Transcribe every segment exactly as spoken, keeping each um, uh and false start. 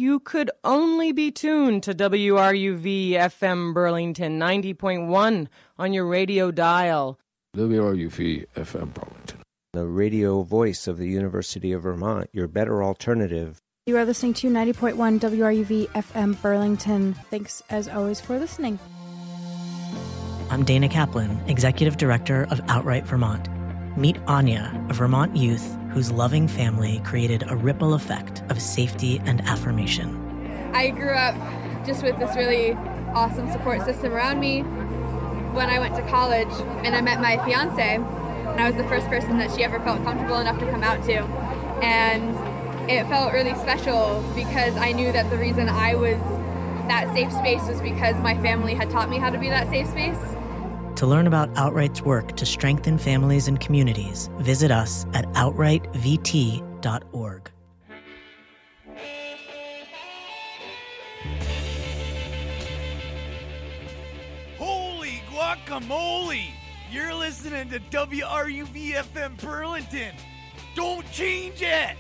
you could only be tuned to W R U V F M Burlington ninety point one on your radio dial. W R U V F M Burlington, the radio voice of the University of Vermont, your better alternative. You are listening to ninety point one W R U V F M Burlington. Thanks, as always, for listening. I'm Dana Kaplan, Executive Director of Outright Vermont. Meet Anya, a Vermont youth whose loving family created a ripple effect of safety and affirmation. I grew up just with this really awesome support system around me. When I went to college and I met my fiance, and I was the first person that she ever felt comfortable enough to come out to. And it felt really special because I knew that the reason I was that safe space was because my family had taught me how to be that safe space. To learn about Outright's work to strengthen families and communities, visit us at outright v t dot org. Holy guacamole! You're listening to W R U V F M Burlington. Don't change it!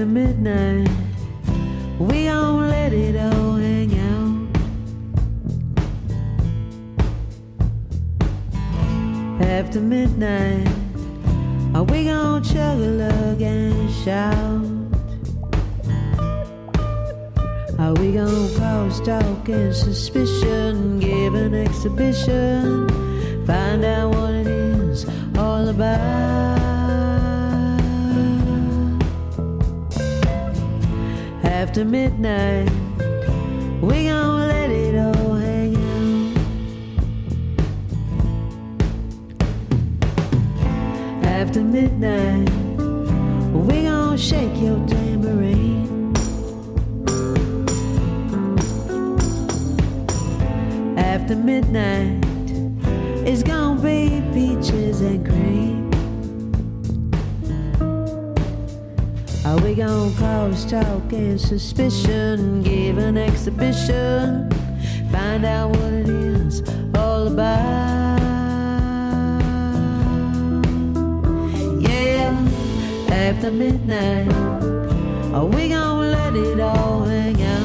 After midnight, we gon' let it all hang out. After midnight, are we gon' chug a lug and shout? Are we gon' cross talk and suspicion, give an exhibition, find out what it is all about? After midnight, we gon' let it all hang out. After midnight, we gon' shake your tambourine. After midnight, it's gonna be peaches and cream. Are we gon' cause talk and suspicion, give an exhibition, find out what it is all about? Yeah, after midnight, are we gon' let it all hang out?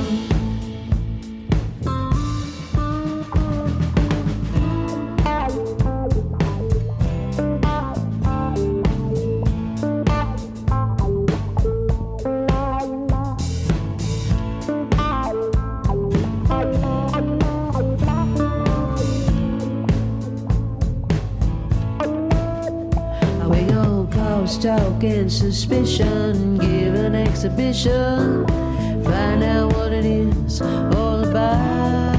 Talk and suspicion, give an exhibition, find out what it is all about.